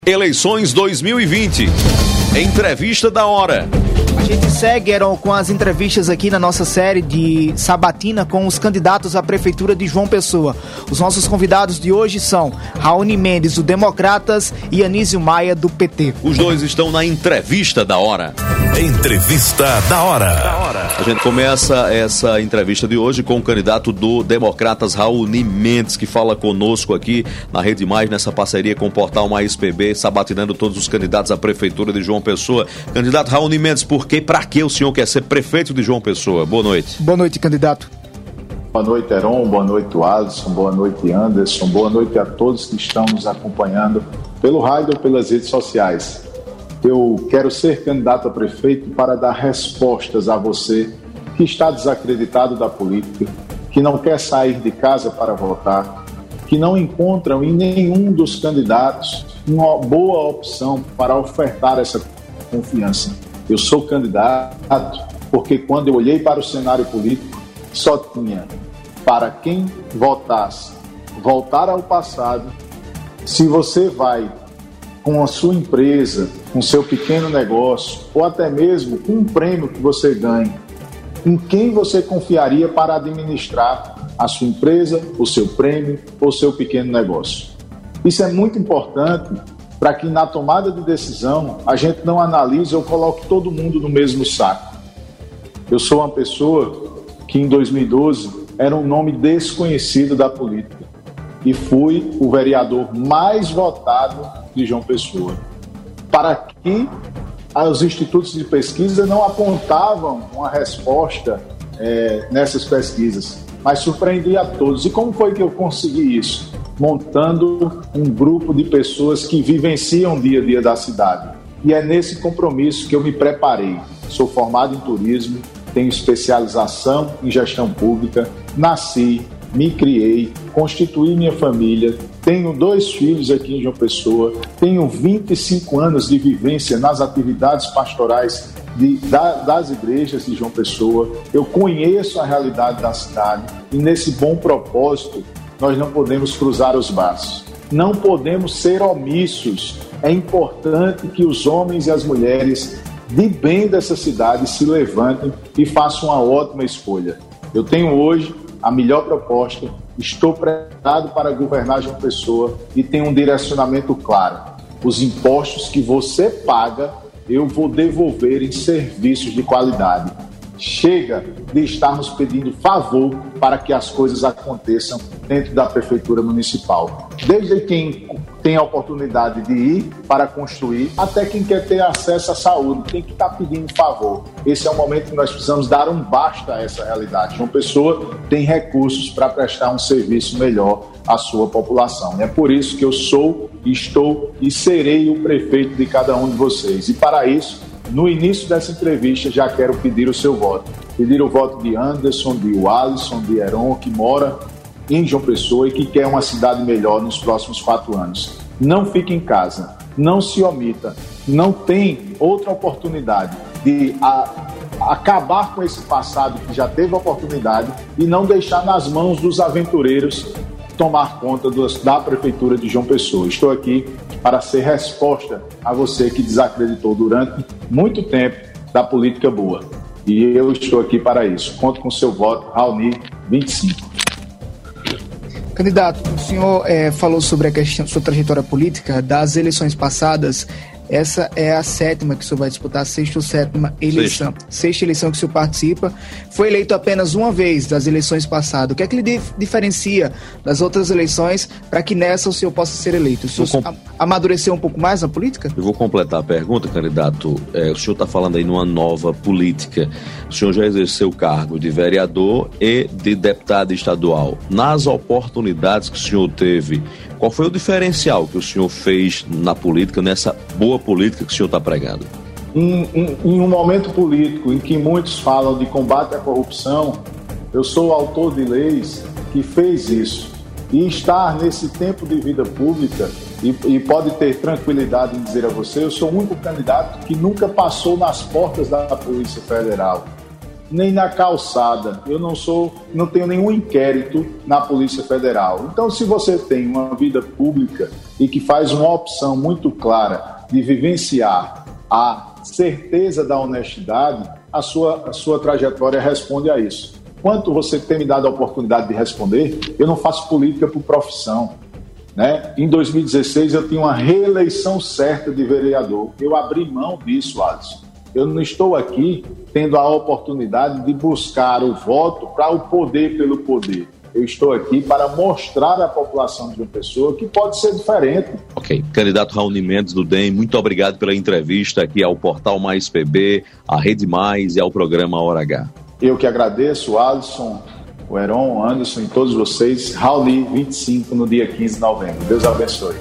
Eleições 2020. Entrevista da hora. A gente segue, Heron, com as entrevistas aqui na nossa série de sabatina com os candidatos à Prefeitura de João Pessoa. Os nossos convidados de hoje são Raoni Mendes, do Democratas, e Anísio Maia, do PT. Os dois estão na Entrevista da Hora. Entrevista da Hora. A gente começa essa entrevista de hoje com o candidato do Democratas, Raoni Mendes, que fala conosco aqui na Rede Mais, nessa parceria com o Portal Mais PB, sabatinando todos os candidatos à Prefeitura de João Pessoa. Candidato Raoni Mendes, por que, para que o senhor quer ser prefeito de João Pessoa? Boa noite. Boa noite, candidato. Boa noite, Heron. Boa noite, Alisson. Boa noite, Anderson. Boa noite a todos que estão nos acompanhando pelo rádio ou pelas redes sociais. Eu quero ser candidato a prefeito para dar respostas a você que está desacreditado da política, que não quer sair de casa para votar, que não encontram em nenhum dos candidatos uma boa opção para ofertar essa confiança. Eu sou candidato porque quando eu olhei para o cenário político, só tinha para quem votasse voltar ao passado. Se você vai com a sua empresa, com seu pequeno negócio, ou até mesmo com um prêmio que você ganhe, em quem você confiaria para administrar a sua empresa, o seu prêmio ou seu pequeno negócio? Isso é muito importante para que na tomada de decisão a gente não analise ou coloque todo mundo no mesmo saco. Eu sou uma pessoa que em 2012 era um nome desconhecido da política e fui o vereador mais votado de João Pessoa. Para que os institutos de pesquisa não apontavam uma resposta nessas pesquisas, mas surpreendi a todos. E como foi que eu consegui isso? Montando um grupo de pessoas que vivenciam o dia a dia da cidade. E é nesse compromisso que eu me preparei. Sou formado em turismo, tenho especialização em gestão pública, nasci, me criei, constituí minha família, tenho 2 filhos aqui em João Pessoa, tenho 25 anos de vivência nas atividades pastorais das igrejas de João Pessoa, eu conheço a realidade da cidade e nesse bom propósito nós não podemos cruzar os braços, não podemos ser omissos. É importante que os homens e as mulheres de bem dessa cidade se levantem e façam uma ótima escolha. Eu tenho hoje a melhor proposta, estou preparado para governar João Pessoa e tenho um direcionamento claro. Os impostos que você paga, eu vou devolver em serviços de qualidade. Chega de estarmos pedindo favor para que as coisas aconteçam dentro da Prefeitura Municipal. Desde quem tem a oportunidade de ir para construir, até quem quer ter acesso à saúde, tem que estar pedindo favor. Esse é o momento que nós precisamos dar um basta a essa realidade. João Pessoa tem recursos para prestar um serviço melhor à sua população. É por isso que eu sou, estou e serei o prefeito de cada um de vocês. E para isso, no início dessa entrevista, já quero pedir o seu voto. Pedir o voto de Anderson, de Alisson, de Heron, que mora em João Pessoa e que quer uma cidade melhor nos próximos 4 anos. Não fique em casa, não se omita, não tem outra oportunidade de acabar com esse passado que já teve oportunidade e não deixar nas mãos dos aventureiros tomar conta da Prefeitura de João Pessoa. Estou aqui para ser resposta a você que desacreditou durante muito tempo da política boa. E eu estou aqui para isso. Conto com o seu voto, Raoni, 25. Candidato, o senhor falou sobre a questão da sua trajetória política das eleições passadas. Essa é a 7ª que o senhor vai disputar, a 6ª ou 7ª eleição. 6ª eleição que o senhor participa. Foi eleito apenas uma vez das eleições passadas. O que é que lhe diferencia das outras eleições para que nessa o senhor possa ser eleito? O senhor amadureceu um pouco mais na política? Eu vou completar a pergunta, candidato. O senhor está falando aí numa nova política. O senhor já exerceu o cargo de vereador e de deputado estadual. Nas oportunidades que o senhor teve, qual foi o diferencial que o senhor fez na política, nessa boa política que o senhor está pregando? Em um momento político em que muitos falam de combate à corrupção, eu sou o autor de leis que fez isso. E estar nesse tempo de vida pública, e pode ter tranquilidade em dizer a você, eu sou o único candidato que nunca passou nas portas da Polícia Federal. nem na calçada. Eu não tenho nenhum inquérito na Polícia Federal. Então, se você tem uma vida pública e que faz uma opção muito clara de vivenciar a certeza da honestidade, a sua trajetória responde a isso. Quanto você tem me dado a oportunidade de responder, eu não faço política por profissão, né? Em 2016 eu tinha uma reeleição certa de vereador. Eu abri mão disso, Alisson. Eu não estou aqui tendo a oportunidade de buscar o voto para o poder pelo poder. Eu estou aqui para mostrar à população de João Pessoa que pode ser diferente. Ok. Candidato Raoni Mendes do DEM, muito obrigado pela entrevista aqui ao Portal Mais PB, à Rede Mais e ao programa Hora H. Eu que agradeço, Alisson, o Heron, o Anderson e todos vocês. Raoni 25 no dia 15 de novembro. Deus abençoe.